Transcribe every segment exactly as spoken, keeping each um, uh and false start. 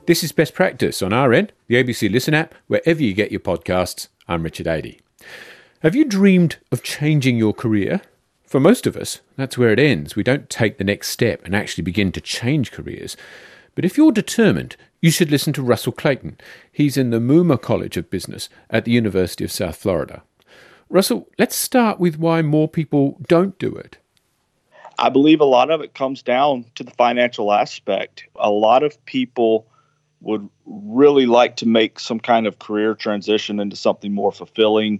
This is Best Practice on our end, the A B C Listen app, wherever you get your podcasts. I'm Richard Adey. Have you dreamed of changing your career? For most of us, that's where it ends. We don't take the next step and actually begin to change careers. But if you're determined, you should listen to Russell Clayton. He's in the Mumma College of Business at the University of South Florida. Russell, let's start with why more people don't do it. I believe a lot of it comes down to the financial aspect. A lot of people would really like to make some kind of career transition into something more fulfilling.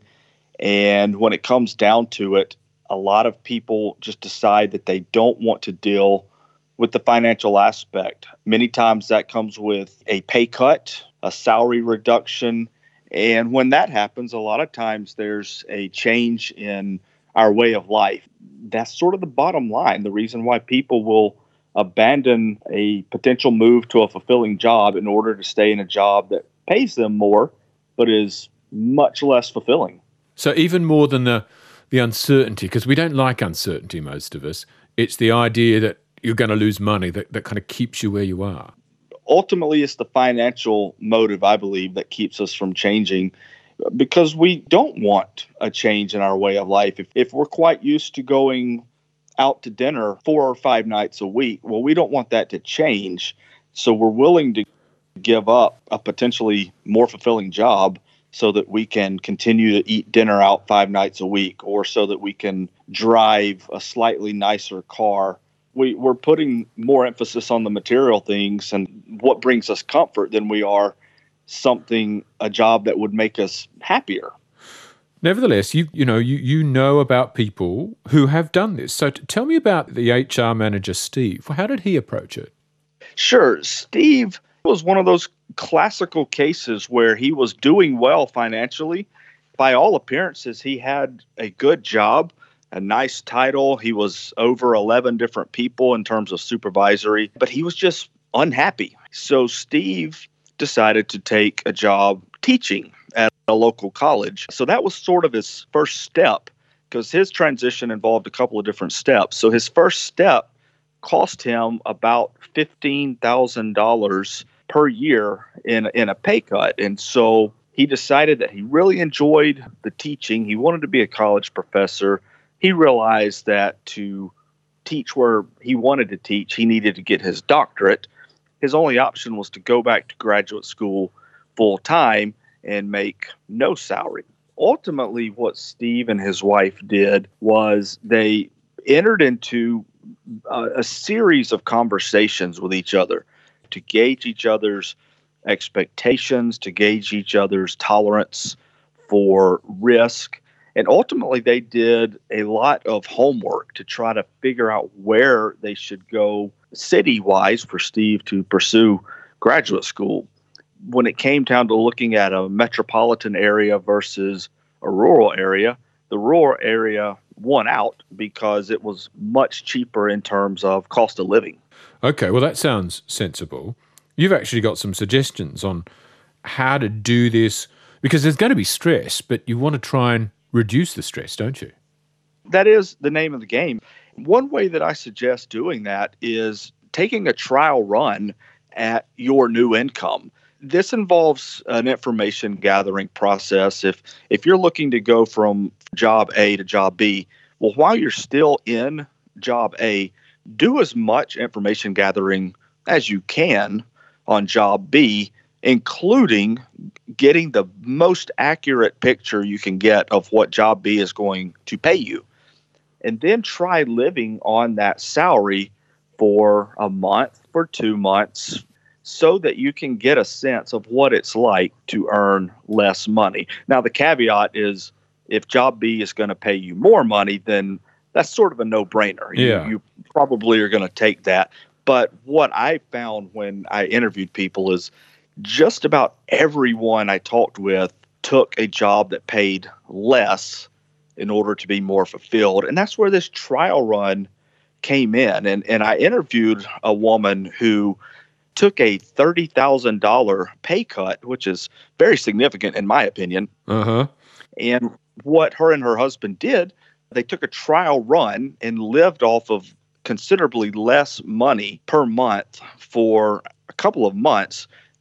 And when it comes down to it, a lot of people just decide that they don't want to deal with the financial aspect. Many times that comes with a pay cut, a salary reduction. And when that happens, a lot of times there's a change in our way of life. That's sort of the bottom line. The reason why people will abandon a potential move to a fulfilling job in order to stay in a job that pays them more, but is much less fulfilling. So even more than the, the uncertainty, because we don't like uncertainty, most of us, it's the idea that you're going to lose money that, that kind of keeps you where you are. Ultimately, it's the financial motive, I believe, that keeps us from changing, because we don't want a change in our way of life. If, if we're quite used to going out to dinner four or five nights a week, well, we don't want that to change. So we're willing to give up a potentially more fulfilling job so that we can continue to eat dinner out five nights a week, or so that we can drive a slightly nicer car. We, we're putting more emphasis on the material things and what brings us comfort than we are something, a job that would make us happier. Nevertheless, you you know you you know about people who have done this. So t- tell me about the H R manager, Steve. How did he approach it? Sure. Steve was one of those classical cases where he was doing well financially. By all appearances, he had a good job, a nice title. He was over eleven different people in terms of supervisory, but he was just unhappy. So Steve decided to take a job teaching at a local college. So that was sort of his first step, because his transition involved a couple of different steps. So his first step cost him about fifteen thousand dollars per year in, in a pay cut. And so he decided that he really enjoyed the teaching. He wanted to be a college professor. He realized that to teach where he wanted to teach, he needed to get his doctorate. His only option was to go back to graduate school full time and make no salary. Ultimately, what Steve and his wife did was they entered into a, a series of conversations with each other to gauge each other's expectations, to gauge each other's tolerance for risk. And ultimately, they did a lot of homework to try to figure out where they should go city-wise for Steve to pursue graduate school. When it came down to looking at a metropolitan area versus a rural area, the rural area won out because it was much cheaper in terms of cost of living. Okay, well, that sounds sensible. You've actually got some suggestions on how to do this, because there's going to be stress, but you want to try and reduce the stress, don't you? That is the name of the game. One way that I suggest doing that is taking a trial run at your new income. This involves an information gathering process. If if you're looking to go from job A to job B, well, while you're still in job A, do as much information gathering as you can on job B, including getting the most accurate picture you can get of what job B is going to pay you. And then try living on that salary for a month, for two months, so that you can get a sense of what it's like to earn less money. Now, the caveat is if job B is going to pay you more money, then that's sort of a no-brainer. Yeah. You, you probably are going to take that. But what I found when I interviewed people is just about everyone I talked with took a job that paid less in order to be more fulfilled. And that's where this trial run came in. And, and I interviewed a woman who took a thirty thousand dollars pay cut, which is very significant in my opinion. Uh-huh. And what her and her husband did, they took a trial run and lived off of considerably less money per month for a couple of months.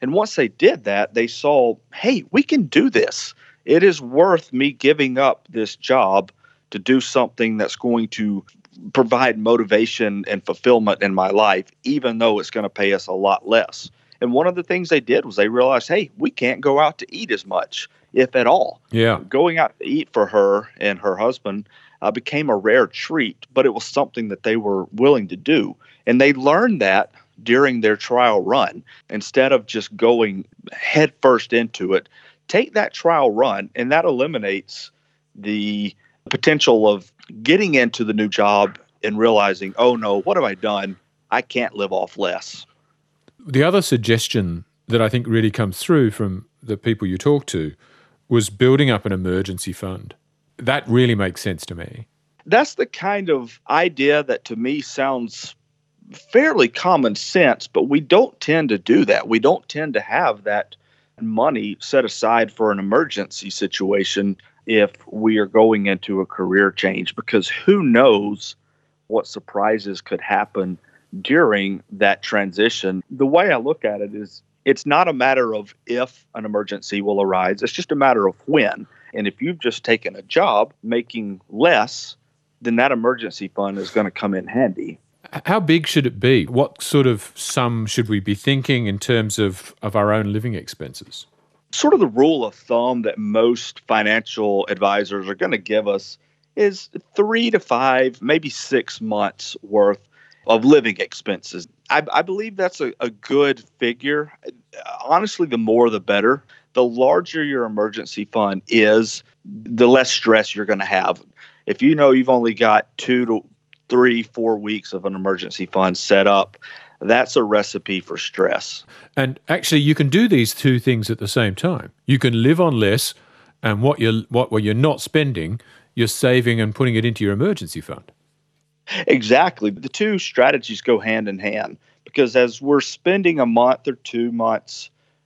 And once they did that, they saw, hey, we can do this. It is worth me giving up this job to do something that's going to provide motivation and fulfillment in my life, even though it's going to pay us a lot less. And one of the things they did was they realized, hey, we can't go out to eat as much, if at all. Yeah. Going out to eat for her and her husband uh, became a rare treat, but it was something that they were willing to do. And they learned that during their trial run. Instead of just going headfirst into it, take that trial run, and that eliminates the potential of getting into the new job and realizing, oh no, what have I done? I can't live off less. The other suggestion that I think really comes through from the people you talk to was building up an emergency fund. That really makes sense to me. That's the kind of idea that to me sounds fairly common sense, but we don't tend to do that. We don't tend to have that money set aside for an emergency situation if we are going into a career change, because who knows what surprises could happen during that transition. The way I look at it is it's not a matter of if an emergency will arise. It's just a matter of when. And if you've just taken a job making less, then that emergency fund is going to come in handy. How big should it be? What sort of sum should we be thinking in terms of, of our own living expenses? Sort of the rule of thumb that most financial advisors are going to give us is three to five, maybe six months worth of living expenses. I, I believe that's a, a good figure. Honestly, the more the better. The larger your emergency fund is, the less stress you're going to have. If you know you've only got two to three, four weeks of an emergency fund set up, that's a recipe for stress. And actually, you can do these two things at the same time. You can live on less, and what you're, what, what you're not spending, you're saving and putting it into your emergency fund. Exactly. The two strategies go hand in hand, because as we're spending a month or two months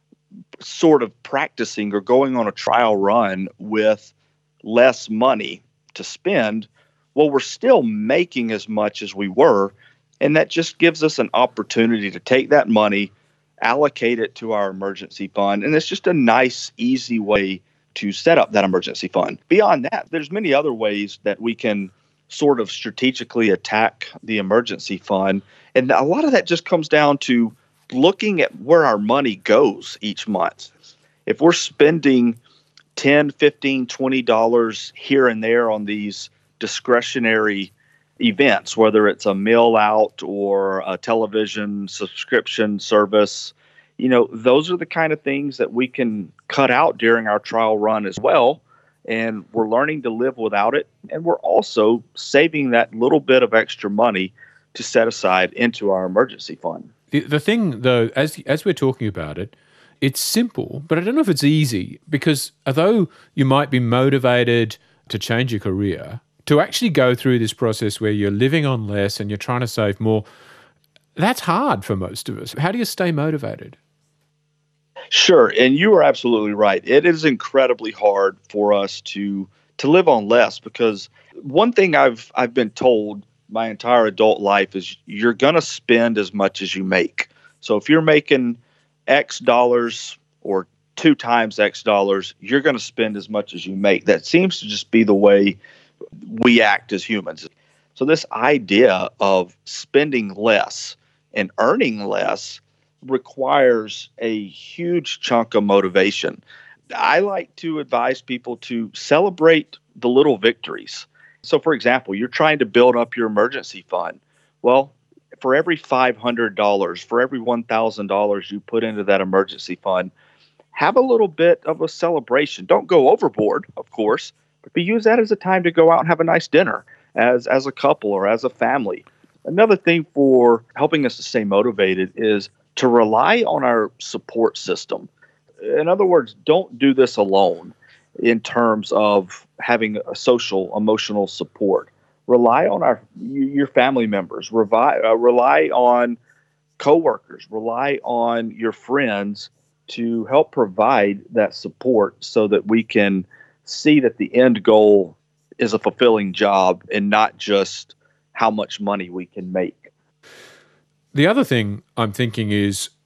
sort of practicing or going on a trial run with less money to spend, well, we're still making as much as we were. And that just gives us an opportunity to take that money, allocate it to our emergency fund. And it's just a nice, easy way to set up that emergency fund. Beyond that, there's many other ways that we can sort of strategically attack the emergency fund. And a lot of that just comes down to looking at where our money goes each month. If we're spending ten dollars, fifteen dollars, twenty dollars here and there on these discretionary events, whether it's a meal out or a television subscription service, you know, those are the kind of things that we can cut out during our trial run as well. And we're learning to live without it. And we're also saving that little bit of extra money to set aside into our emergency fund. The, the thing, though, as as we're talking about it, it's simple, but I don't know if it's easy, because although you might be motivated to change your career, to actually go through this process where you're living on less and you're trying to save more, that's hard for most of us. How do you stay motivated? Sure. And you are absolutely right. It is incredibly hard for us to to live on less, because one thing I've I've been told my entire adult life is you're going to spend as much as you make. So if you're making X dollars or two times X dollars, you're going to spend as much as you make. That seems to just be the way we act as humans. So this idea of spending less and earning less requires a huge chunk of motivation. I like to advise people to celebrate the little victories. So, for example, you're trying to build up your emergency fund. Well, for every five hundred dollars, for every one thousand dollars you put into that emergency fund, have a little bit of a celebration. Don't go overboard, of course, but use that as a time to go out and have a nice dinner as, as a couple or as a family. Another thing for helping us to stay motivated is to rely on our support system. In other words, don't do this alone in terms of having a social, emotional support. Rely on our your family members. Revi, uh, rely on coworkers. Rely on your friends to help provide that support so that we can see that the end goal is a fulfilling job and not just how much money we can make. The other thing I'm thinking is,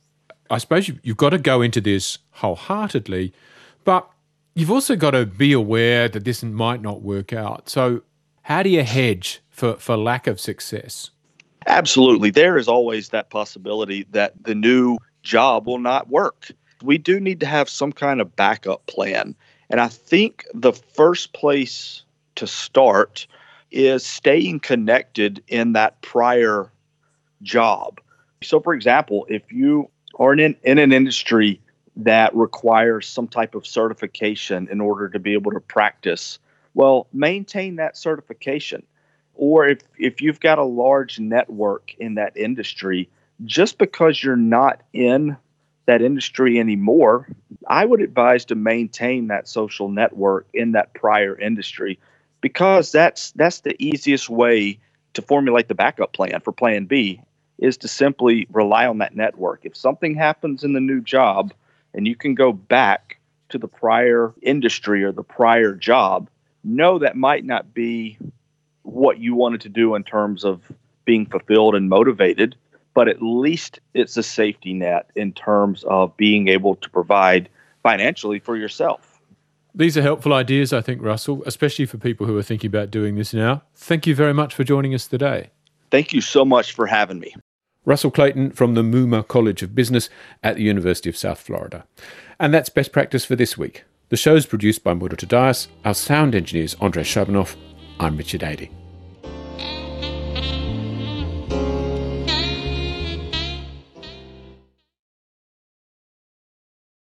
I suppose you've, you've got to go into this wholeheartedly, but you've also got to be aware that this might not work out. So how do you hedge for, for lack of success? Absolutely. There is always that possibility that the new job will not work. We do need to have some kind of backup plan. And I think the first place to start is staying connected in that prior job. So, for example, if you are in, in an industry that requires some type of certification in order to be able to practice, well, maintain that certification. Or if, if you've got a large network in that industry, just because you're not in that industry anymore, I would advise to maintain that social network in that prior industry, because that's that's the easiest way to formulate the backup plan for plan B, is to simply rely on that network. If something happens in the new job and you can go back to the prior industry or the prior job, no, that might not be what you wanted to do in terms of being fulfilled and motivated, but at least it's a safety net in terms of being able to provide financially for yourself. These are helpful ideas, I think, Russell, especially for people who are thinking about doing this now. Thank you very much for joining us today. Thank you so much for having me. Russell Clayton from the Muma College of Business at the University of South Florida. And that's Best Practice for this week. The show's produced by Murata Dias. Our sound engineer is Andrei Shabanov. I'm Richard Adey.